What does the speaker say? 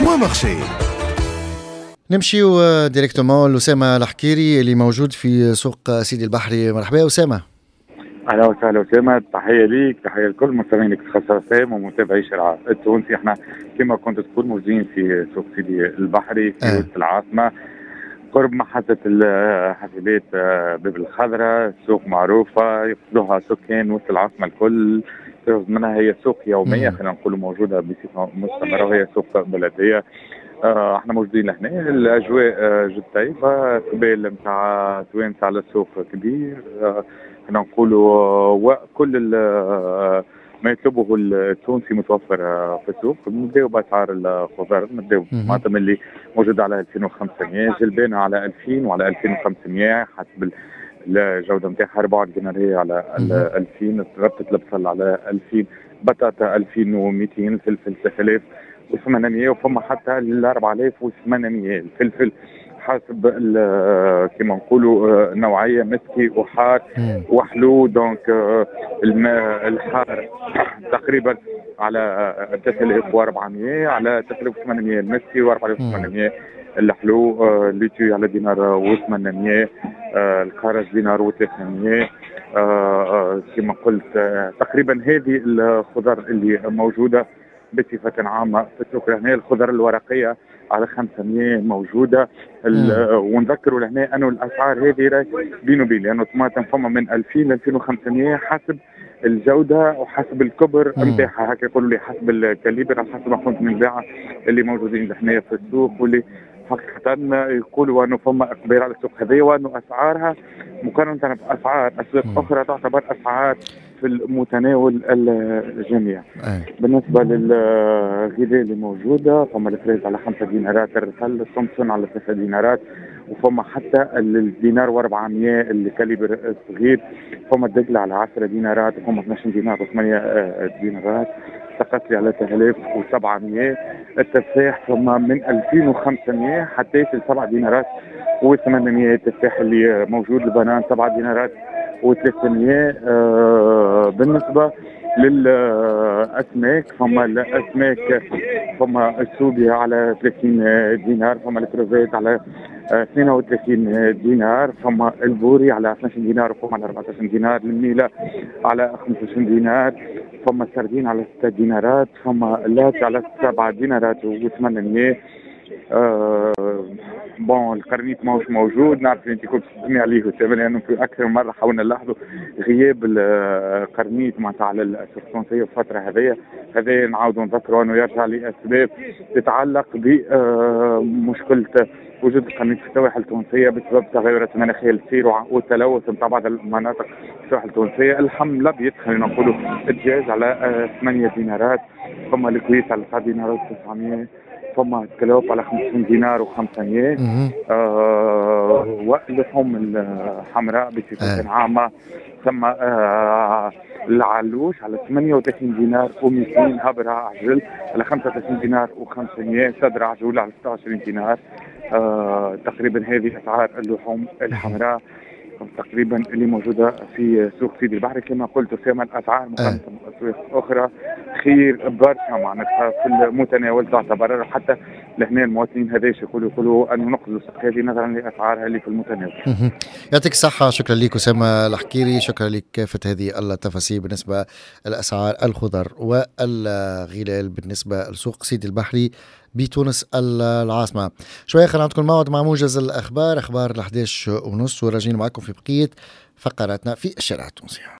بومارشي. نمشي ديريكتومون لأسامة الحكيري اللي موجود في سوق سيدي البحري. مرحبا أسامة. اهلا وسهلا أسامة، تحيه ليك، تحيه لكل مستمعينك خصاصين ومتابعي شارع التونسي. احنا كما كنت تقول موجودين في سوق سيدي البحري في وسط العاصمه قرب محطة الحافلات باب الخضراء. سوق معروفة يقصدوها سكان وسط العاصمة الكل، منها هي سوق يومية خلينا نقول موجودة بصفة مستمرة، وهي سوق بلدية. احنا موجودين لهنا، الاجواء جد طيبة، قبال نتاع توانسة على السوق كبير. خلينا نقولوا وكل ما يطلبه التونسي متوفر في السوق. نبداو باسعار الخضار، نبداو بالطماطم اللي موجوده على 2500، جلبانه على 2000 وعلى 2500 حسب الجوده نتاعها، 4 ديناريه على 2000، ربطه البصل على 2000، بطاطا 2200، الفلفل 3800، وفما حتى ال 4800 الفلفل حسب كما نقولوا نوعيه مسكي وحار وحلو. دونك الماء الحار تقريبا على 3400 على 3800 المسكي، و4800 الحلو. الليتي على دينار و800، الكرز دينار و300. كما قلت تقريبا هذه الخضر اللي موجوده بصفة عامة في السوق لهنا. الخضر الورقية على 500 موجودة. ونذكروا لهنا أنه الأسعار هذه بين وبين، لأنه الطماطم فما من 2000 ل 2500 حسب الجودة وحسب الكبر نتاعها، هكا يقولوا لي حسب الكاليبر، حسب ما كنت من الباعة اللي موجودين لهنا في السوق، واللي حقيقة يقولوا أنه فما إقبال على السوق هذه، وأنه أسعارها مقارنة بأسعار أسواق أخرى تعتبر أسعار في المتناول الجميع. بالنسبة للغذاء اللي موجودة، فما الفريز على 5 دينارات، الرسل السمسون على 3 دينارات، وفما حتى الدينار و400 الكاليبر الصغير، فما الدجلة على 10 دينارات، وفما 12 دينار و8 دينارات، التقسلي على 3700، التفاح فما من 2500 حتى 7 دينارات و800، التفاح اللي موجود البنان 7 دينارات و300. بالنسبة للأسماك، فما الأسماك فما السوبيا على 30 دينار، فما الكروفيت على 32 دينار، فما البوري على 12 دينار، وفما على 14 دينار، الميلة على 25 دينار، فما السردين على 6 دينارات، فما اللات على 7 دينارات و800. بون القرنيط ماهوش موجود، نعرف انت كنت تسمي عليه لانه في اكثر من مره حاولنا نلاحظوا غياب القرنيط معناتها على الاسواق التونسيه في الفتره هذه نعاودوا نذكروا انه يرجع لاسباب تتعلق بمشكله وجود القرنيط في السواحل التونسيه بسبب التغيرات المناخيه اللي تصير والتلوث نتاع بعض المناطق في السواحل التونسيه. اللحم الابيض خلينا نقولوا الدجاج على 8 دينارات، ثم الكويس على 9 دينارات و900، فما الكلوب على 50 دينار و500. واللحوم الحمراء بصفة عامة ثم العلوش على 38 دينار و200، هبرة عجل على 35 دينار و500، صدر عجول على 26 دينار. تقريبا هذه أسعار اللحوم الحمراء تقريبا اللي موجودة في سوق سيدي البحري. كما قلت أسامة، الأسعار مقارنة بأسواق أخرى خير برشا معناتها في المتناول تعتبر، حتى لهنا المواطنين هذاش يقولوا أنه نقصد السوق هذه نظرا لأسعارها اللي في المتناول. يعطيك الصحة، شكرا لك أسامة الحكيري، شكرا لك كافة هذه التفاصيل بالنسبة لأسعار الخضر والغلال بالنسبة لسوق سيدي البحري بتونس العاصمة. شوية خلينا نعطيكم موعد مع موجز الأخبار، أخبار 11:30، وراجعين معكم في بقية فقراتنا في الشارع التونسي.